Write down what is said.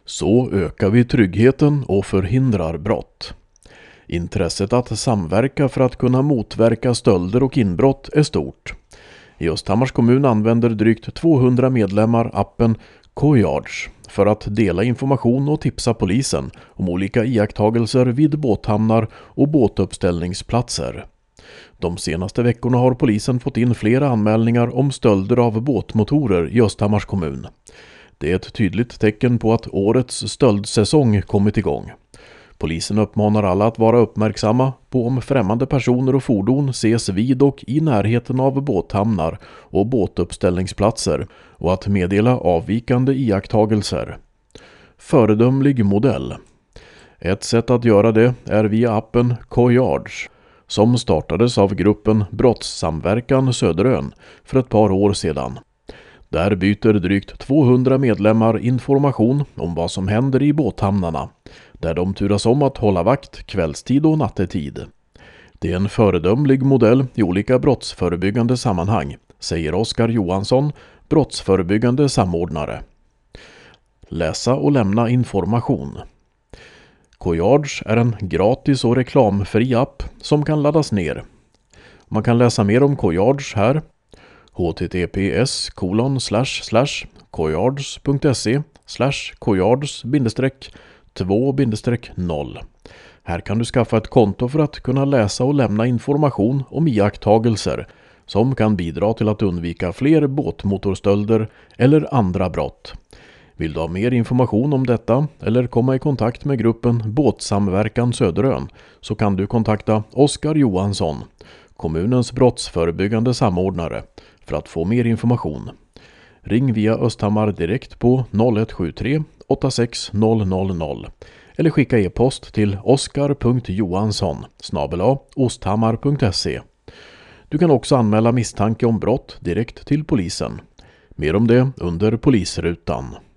Så ökar vi tryggheten och förhindrar brott. Intresset att samverka för att kunna motverka stölder och inbrott är stort. I Östhammars kommun använder drygt 200 medlemmar appen Coyards för att dela information och tipsa polisen om olika iakttagelser vid båthamnar och båtuppställningsplatser. De senaste veckorna har polisen fått in flera anmälningar om stölder av båtmotorer i Östhammars kommun. Det är ett tydligt tecken på att årets stöldsäsong kommit igång. Polisen uppmanar alla att vara uppmärksamma på om främmande personer och fordon ses vid och i närheten av båthamnar och båtuppställningsplatser och att meddela avvikande iakttagelser. Föredömlig modell. Ett sätt att göra det är via appen Coyards som startades av gruppen Brottssamverkan Söderön för ett par år sedan. Där byter drygt 200 medlemmar information om vad som händer i båthamnarna, där de turas om att hålla vakt kvällstid och nattetid. Det är en föredömlig modell i olika brottsförebyggande sammanhang, säger Oskar Johansson, brottsförebyggande samordnare. Läsa och lämna information. Coyards är en gratis och reklamfri app som kan laddas ner. Man kan läsa mer om Coyards här. https://coyards.se/coyards-2-0. Här kan du skaffa ett konto för att kunna läsa och lämna information om iakttagelser som kan bidra till att undvika fler båtmotorstölder eller andra brott. Vill du ha mer information om detta eller komma i kontakt med gruppen Båtsamverkan Söderön så kan du kontakta Oskar Johansson, kommunens brottsförebyggande samordnare, för att få mer information. Ring via Östhammar direkt på 0173 86 000 eller skicka e-post till oskar.johansson@osthammar.se. Du kan också anmäla misstanke om brott direkt till polisen. Mer om det under polisrutan.